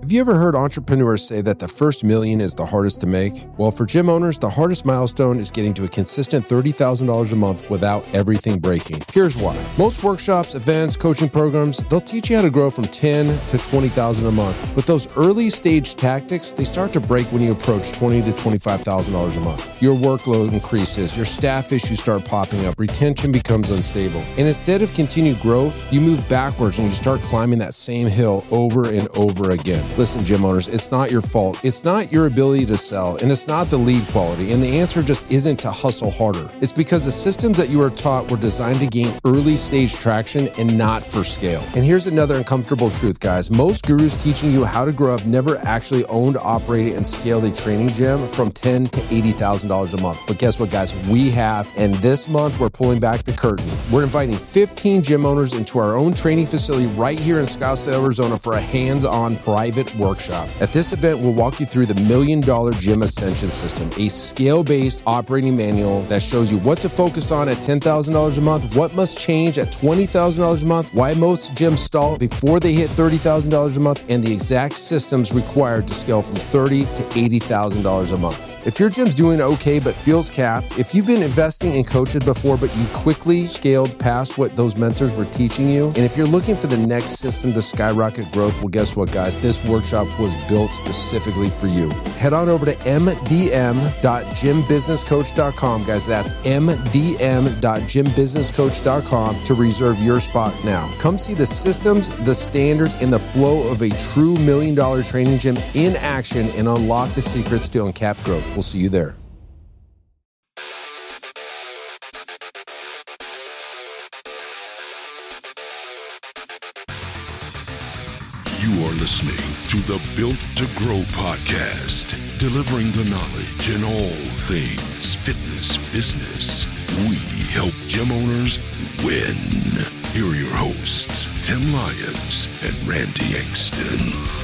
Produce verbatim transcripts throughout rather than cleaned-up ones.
Have you ever heard entrepreneurs say that the first million is the hardest to make? Well, for gym owners, the hardest milestone is getting to a consistent thirty thousand dollars a month without everything breaking. Here's why. Most workshops, events, coaching programs, they'll teach you how to grow from ten to twenty thousand a month. But those early stage tactics, they start to break when you approach twenty to twenty-five thousand dollars a month. Your workload increases, your staff issues start popping up, retention becomes unstable. And instead of continued growth, you move backwards and you start climbing that same hill over and over again. Listen, gym owners, it's not your fault. It's not your ability to sell, and it's not the lead quality. And the answer just isn't to hustle harder. It's because the systems that you were taught were designed to gain early stage traction and not for scale. And here's another uncomfortable truth, guys. Most gurus teaching you how to grow up never actually owned, operated, and scaled a training gym from ten thousand to eighty thousand dollars a month. But guess what, guys? We have, and this month we're pulling back the curtain. We're inviting fifteen gym owners into our own training facility right here in Scottsdale, Arizona for a hands-on private workshop. At this event, we'll walk you through the Million Dollar Gym Ascension System, a scale-based operating manual that shows you what to focus on at ten thousand dollars a month, what must change at twenty thousand dollars a month, why most gyms stall before they hit thirty thousand dollars a month, and the exact systems required to scale from thirty thousand dollars to eighty thousand dollars a month. If your gym's doing okay but feels capped, if you've been investing in coaches before but you quickly scaled past what those mentors were teaching you, and if you're looking for the next system to skyrocket growth, well, guess what, guys? This workshop was built specifically for you. Head on over to m d m dot gym business coach dot com, guys. That's m d m dot gym business coach dot com to reserve your spot now. Come see the systems, the standards, and the flow of a true million dollar training gym in action and unlock the secrets to uncapped growth. We'll see you there. You are listening to the Built to Grow podcast, delivering the knowledge in all things fitness business. We help gym owners win. Here are your hosts, Tim Lyons and Randy Engston.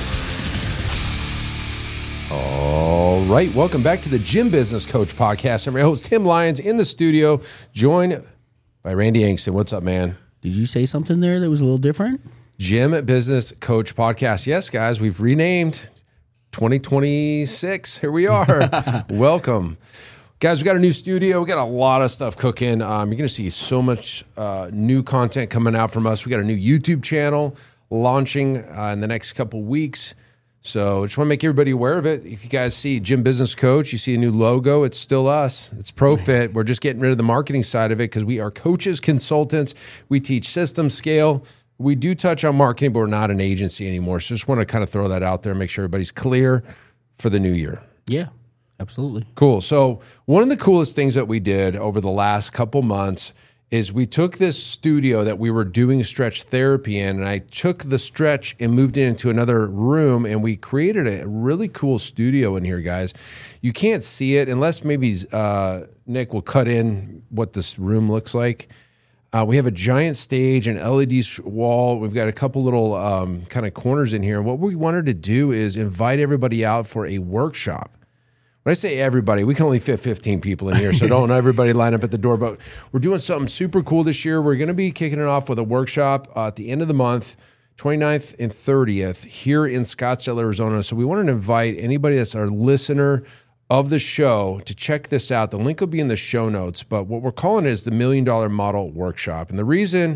All right, welcome back to the Gym Business Coach podcast. I'm your host, Tim Lyons, in the studio, joined by Randy Engston. What's up, man? Did you say something there that was a little different? Gym Business Coach podcast. Yes, guys, we've renamed twenty twenty-six. Here we are. Welcome. Guys, we got a new studio. We got a lot of stuff cooking. Um, you're going to see so much uh, new content coming out from us. We got a new YouTube channel launching uh, in the next couple weeks. So I just want to make everybody aware of it. If you guys see Gym Business Coach, you see a new logo, it's still us. It's ProFit. We're just getting rid of the marketing side of it because we are coaches, consultants. We teach system scale. We do touch on marketing, but we're not an agency anymore. So just want to kind of throw that out there and make sure everybody's clear for the new year. Yeah, absolutely. Cool. So one of the coolest things that we did over the last couple months is we took this studio that we were doing stretch therapy in, and I took the stretch and moved it into another room, and we created a really cool studio in here, guys. You can't see it unless maybe uh, Nick will cut in what this room looks like. Uh, we have a giant stage, an L E D wall. We've got a couple little um, kind of corners in here. And what we wanted to do is invite everybody out for a workshop. When I say everybody, we can only fit fifteen people in here, so don't everybody line up at the door. But we're doing something super cool this year. We're going to be kicking it off with a workshop uh, at the end of the month, twenty-ninth and thirtieth, here in Scottsdale, Arizona. So we wanted to invite anybody that's our listener of the show to check this out. The link will be in the show notes. But what we're calling it is the Million Dollar Model Workshop. And the reason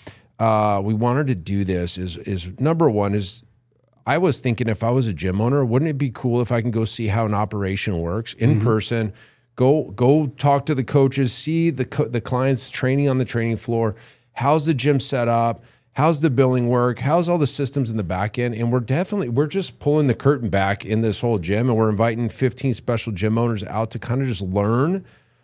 uh, we wanted to do this is, is number one is, I was thinking if I was a gym owner, wouldn't it be cool if I can go see how an operation works in mm-hmm. person, go go talk to the coaches, see the co- the clients training on the training floor, how's the gym set up, how's the billing work, how's all the systems in the back end, and we're definitely, we're just pulling the curtain back in this whole gym, and we're inviting fifteen special gym owners out to kind of just learn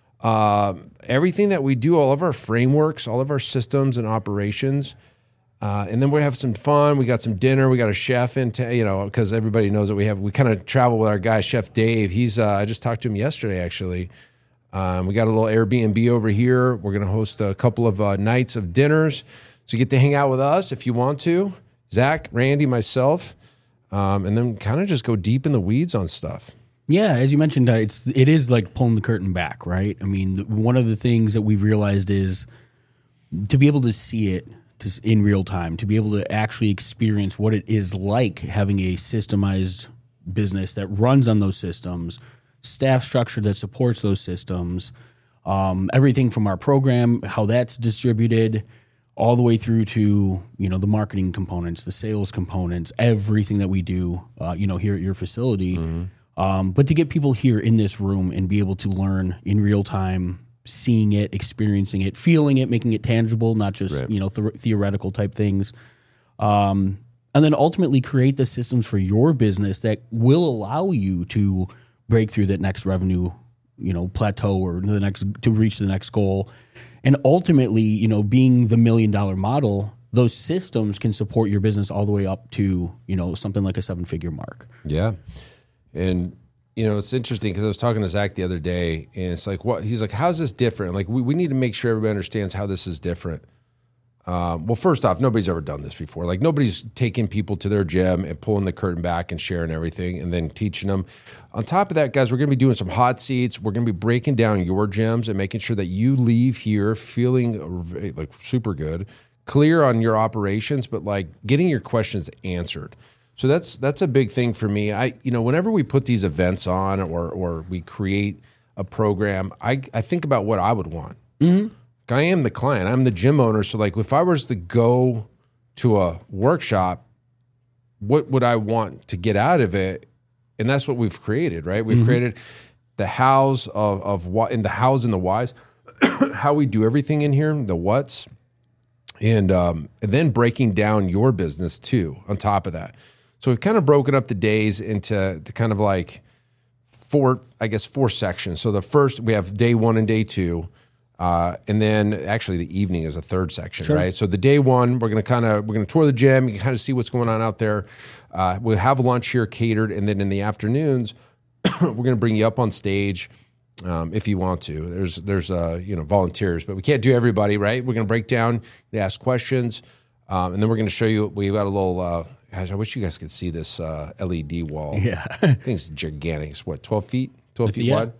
uh, everything that we do, all of our frameworks, all of our systems and operations. Uh, and then we have some fun. We got some dinner. We got a chef in, t- you know, because everybody knows that we have. We kind of travel with our guy, Chef Dave. He's. Uh, I just talked to him yesterday, actually. Um, we got a little Airbnb over here. We're going to host a couple of uh, nights of dinners, so you get to hang out with us if you want to. Zach, Randy, myself, um, and then kind of just go deep in the weeds on stuff. Yeah, as you mentioned, uh, it's it is like pulling the curtain back, right? I mean, the, one of the things that we've realized is to be able to see it, to, in real time, to be able to actually experience what it is like having a systemized business that runs on those systems, staff structure that supports those systems, um, everything from our program, how that's distributed, all the way through to, you know, the marketing components, the sales components, everything that we do, uh, you know, here at your facility. Mm-hmm. Um, but to get people here in this room and be able to learn in real time, seeing it, experiencing it, feeling it, making it tangible, not just, right. you know, th- theoretical type things. Um, and then ultimately create the systems for your business that will allow you to break through that next revenue, you know, plateau or the next, to reach the next goal. And ultimately, you know, being the million dollar model, those systems can support your business all the way up to, you know, something like a seven figure mark. Yeah. And, you know, it's interesting because I was talking to Zach the other day and it's like, what, he's like, how's this different? Like, we, we need to make sure everybody understands how this is different. Um, well, first off, nobody's ever done this before. Like, nobody's taking people to their gym and pulling the curtain back and sharing everything and then teaching them. On top of that, guys, we're going to be doing some hot seats. We're going to be breaking down your gyms and making sure that you leave here feeling like super good, clear on your operations, but like getting your questions answered. So that's that's a big thing for me. I, you know, whenever we put these events on or or we create a program, I I think about what I would want. Mm-hmm. I am the client. I'm the gym owner. So like if I was to go to a workshop, what would I want to get out of it? And that's what we've created, right? We've mm-hmm. created the hows of, of what, and the hows and the whys, how we do everything in here, the what's, and, um, and then breaking down your business too, on top of that. So we've kind of broken up the days into to kind of like four, I guess, four sections. So the first, we have day one and day two. Uh, and then actually the evening is a third section, sure. right? So the day one, we're going to kind of, we're going to tour the gym. You can kind of see what's going on out there. Uh, we'll have lunch here catered. And then in the afternoons, we're going to bring you up on stage um, if you want to. There's, there's uh, you know, volunteers, but we can't do everybody, right? We're going to break down, ask questions. Um, and then we're going to show you, we've got a little, uh, gosh, I wish you guys could see this uh, L E D wall. Yeah. I think it's gigantic. It's what, twelve feet? twelve feet yeah. wide?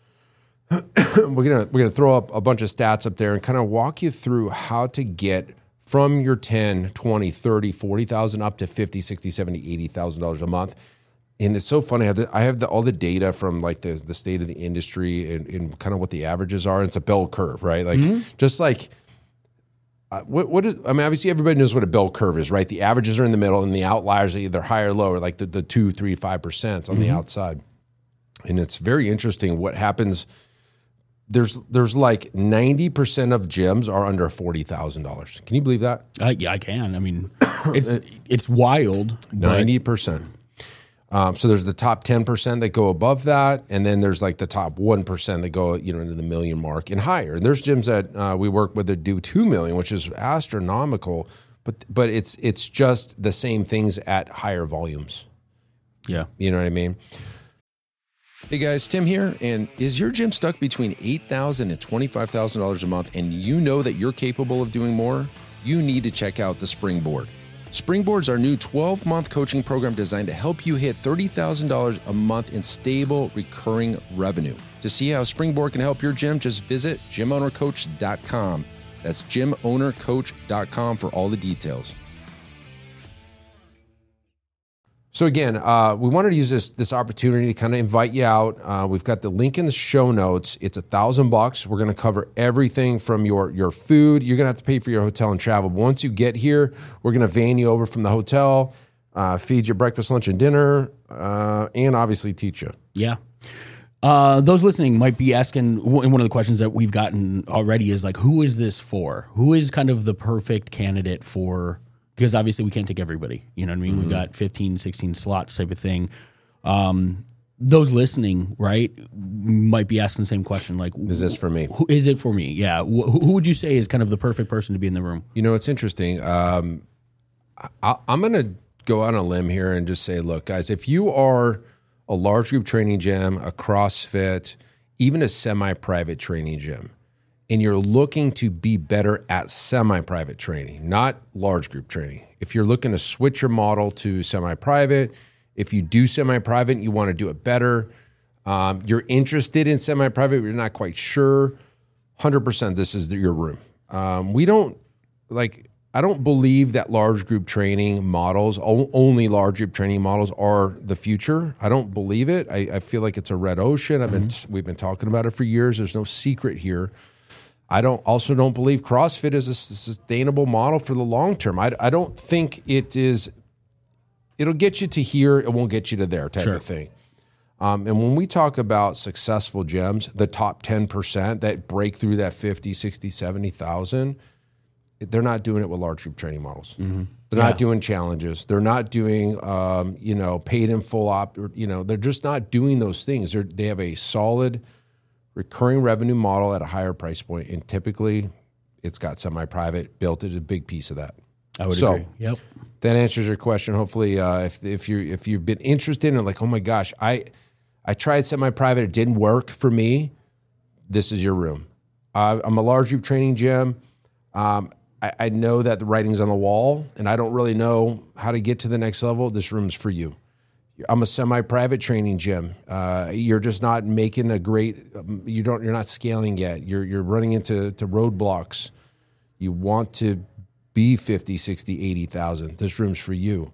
we're gonna we're gonna throw up a bunch of stats up there and kind of walk you through how to get from your ten, twenty, thirty, forty thousand up to fifty, sixty, seventy, eighty thousand dollars a month. And it's so funny. I have, the, I have the, all the data from like the, the state of the industry and, and kind of what the averages are. It's a bell curve, right? Like mm-hmm. just like uh, what what is? I mean, obviously everybody knows what a bell curve is, right? The averages are in the middle, and the outliers are either higher or lower, like the the two, three, five percent on mm-hmm. the outside. And it's very interesting what happens. There's there's like ninety percent of gyms are under forty thousand dollars. Can you believe that? Uh, yeah, I can. I mean, it's it's wild. ninety percent. Um, so there's the top ten percent that go above that, and then there's like the top one percent that go, you know, into the million mark and higher. And there's gyms that uh, we work with that do two million, which is astronomical, but but it's it's just the same things at higher volumes. Yeah. You know what I mean? Hey guys, Tim here, and is your gym stuck between eight thousand dollars and twenty-five thousand dollars a month and you know that you're capable of doing more? You need to check out the Springboard. Springboard's our new twelve-month coaching program designed to help you hit thirty thousand dollars a month in stable, recurring revenue. To see how Springboard can help your gym, just visit gym owner coach dot com. That's gym owner coach dot com for all the details. So again, uh, we wanted to use this this opportunity to kind of invite you out. Uh, we've got the link in the show notes. It's a thousand bucks. We're going to cover everything from your your food. You're going to have to pay for your hotel and travel. But once you get here, we're going to van you over from the hotel, uh, feed you breakfast, lunch, and dinner, uh, and obviously teach you. Yeah. Uh, those listening might be asking, and one of the questions that we've gotten already is like, who is this for? Who is kind of the perfect candidate for? Because obviously we can't take everybody, you know what I mean? Mm-hmm. We've got fifteen, sixteen slots type of thing. Um, those listening, right, might be asking the same question. Like, is this for me? Who, is it for me? Yeah. Who, who would you say is kind of the perfect person to be in the room? You know, it's interesting. Um, I, I'm going to go on a limb here and just say, look, guys, if you are a large group training gym, a CrossFit, even a semi-private training gym, and you're looking to be better at semi-private training, not large group training. If you're looking to switch your model to semi-private, if you do semi-private and you want to do it better, um, you're interested in semi-private, but you're not quite sure, one hundred percent this is your room. Um, we don't, like, I don't believe that large group training models, only large group training models, are the future. I don't believe it. I, I feel like it's a red ocean. I've been mm-hmm. we've been talking about it for years. There's no secret here. I don't also don't believe CrossFit is a sustainable model for the long term. I, I don't think it is. It'll get you to here. It won't get you to there type sure. of thing. Um, and when we talk about successful gyms, the top ten percent that break through that fifty, sixty, seventy thousand, they're not doing it with large group training models. Mm-hmm. They're yeah. not doing challenges. They're not doing, um, you know, paid in full op. Or, you know, they're just not doing those things. They're, they have a solid recurring revenue model at a higher price point, and typically it's got semi-private built into a big piece of that. I would so, agree. Yep. That answers your question. Hopefully, uh, if if you if you've been interested in like, oh my gosh, I I tried semi-private, it didn't work for me. This is your room. Uh, I'm a large group training gym. Um, I, I know that the writing's on the wall, and I don't really know how to get to the next level. This room's for you. I'm a semi-private training gym. Uh, you're just not making a great. You don't. You're not scaling yet. You're you're running into to roadblocks. You want to be fifty, sixty, eighty thousand. This room's for you.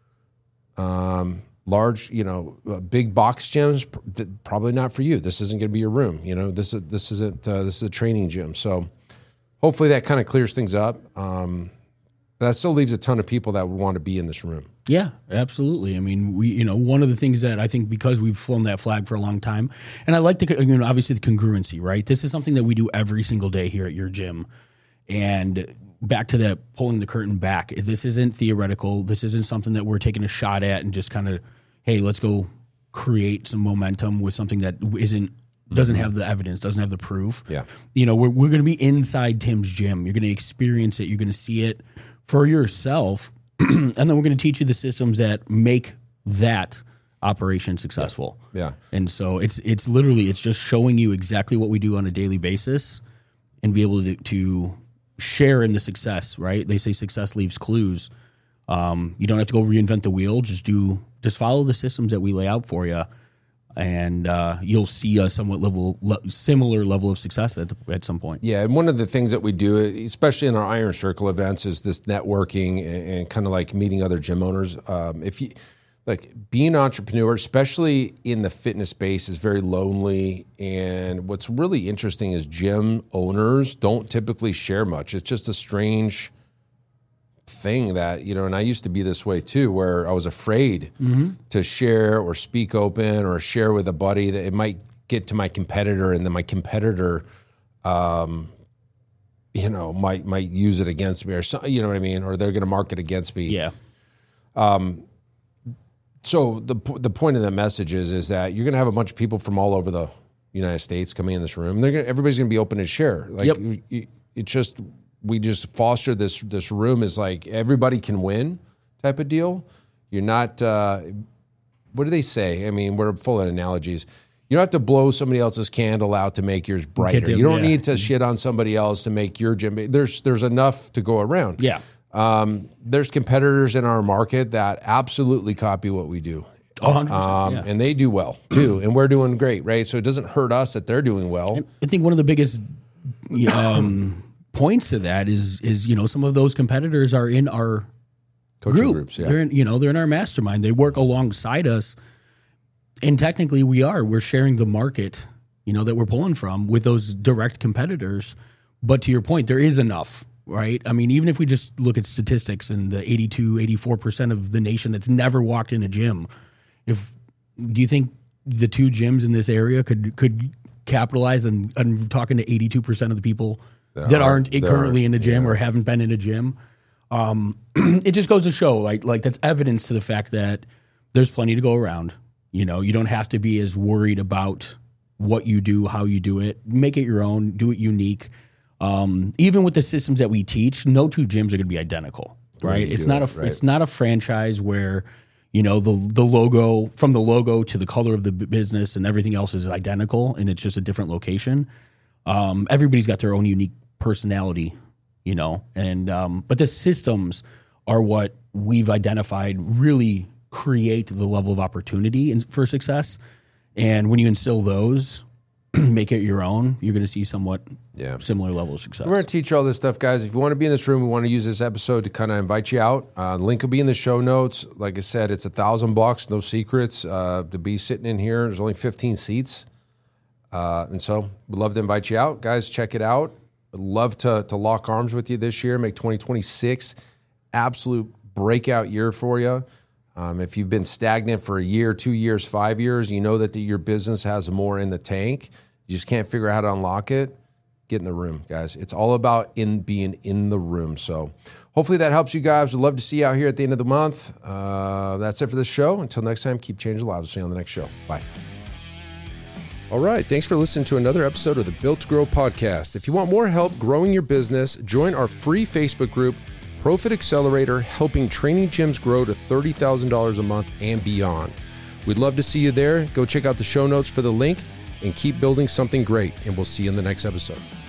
Um, large, you know, uh, big box gyms, probably not for you. This isn't going to be your room. You know, this is this isn't uh, this is a training gym. So hopefully that kind of clears things up. Um, but that still leaves a ton of people that would want to be in this room. Yeah, absolutely. I mean, we, you know, one of the things that I think because we've flown that flag for a long time, and I like the, you know, obviously the congruency, right? This is something that we do every single day here at your gym. And back to that, pulling the curtain back, this isn't theoretical. This isn't something that we're taking a shot at and just kind of, hey, let's go create some momentum with something that isn't, doesn't have the evidence, doesn't have the proof. Yeah. You know, we're, we're going to be inside Tim's gym. You're going to experience it. You're going to see it for yourself. And then we're going to teach you the systems that make that operation successful. Yeah. yeah. And so it's it's literally, it's just showing you exactly what we do on a daily basis and be able to, to share in the success, right? They say success leaves clues. Um, you don't have to go reinvent the wheel. Just do, just follow the systems that we lay out for you. And uh, you'll see a somewhat level, le- similar level of success at, the, at some point. Yeah, and one of the things that we do, especially in our Iron Circle events, is this networking and, and kind of like meeting other gym owners. Um, if you like being an entrepreneur, especially in the fitness space, is very lonely. And what's really interesting is gym owners don't typically share much. It's just a strange thing that, you know, and I used to be this way too, where I was afraid mm-hmm. to share or speak open or share with a buddy that it might get to my competitor, and then my competitor, um, you know, might might use it against me, or so, you know what I mean, or they're going to mark it against me. Yeah. Um. So the the point of the message is is that you're going to have a bunch of people from all over the United States coming in this room. They're gonna, everybody's going to be open to share. Like yep. you, it's just. We just foster this this room is like everybody can win type of deal. You're not, uh, what do they say? I mean, we're full of analogies. You don't have to blow somebody else's candle out to make yours brighter. Them, you don't yeah. need to shit on somebody else to make your gym. There's there's enough to go around. Yeah. Um, there's competitors in our market that absolutely copy what we do. Oh, one hundred percent, um, yeah. And they do well too. And we're doing great, right? So it doesn't hurt us that they're doing well. I think one of the biggest um, points to that is, is, you know, some of those competitors are in our coaching group. groups. Yeah. They're in, you know, they're in our mastermind. They work alongside us. And technically we are, we're sharing the market, you know, that we're pulling from with those direct competitors. But to your point, there is enough, right? I mean, even if we just look at statistics and the eighty-two, eighty-four percent of the nation that's never walked in a gym, if, do you think the two gyms in this area could, could capitalize on, on talking to eighty-two percent of the people that, that aren't, aren't currently in a gym yeah. or haven't been in a gym? Um, it just goes to show, like, like that's evidence to the fact that there's plenty to go around. You know, you don't have to be as worried about what you do, how you do it. Make it your own, do it unique. Um, even with the systems that we teach, no two gyms are going to be identical, right? It's not it, a right. it's not a franchise where, you know, the the logo, from the logo to the color of the business and everything else is identical, and it's just a different location. Um, everybody's got their own unique personality, you know, and um, but the systems are what we've identified really create the level of opportunity in, for success. And when you instill those, make it your own, you're going to see somewhat Yeah. similar level of success. We're going to teach you all this stuff, guys. If you want to be in this room, we want to use this episode to kind of invite you out. Uh, link will be in the show notes. Like I said, it's a thousand bucks, no secrets. Uh, to be sitting in here, there's only fifteen seats, uh, and so we'd love to invite you out, guys. Check it out. I'd love to to lock arms with you this year. Make twenty twenty-six absolute breakout year for you. Um, if you've been stagnant for a year, two years, five years, you know that the, your business has more in the tank. You just can't figure out how to unlock it. Get in the room, guys. It's all about in being in the room. So hopefully that helps you guys. We'd love to see you out here at the end of the month. Uh, that's it for this show. Until next time, keep changing lives. We'll see you on the next show. Bye. All right. Thanks for listening to another episode of the Built to Grow podcast. If you want more help growing your business, join our free Facebook group, Profit Accelerator, helping training gyms grow to thirty thousand dollars a month and beyond. We'd love to see you there. Go check out the show notes for the link and keep building something great. And we'll see you in the next episode.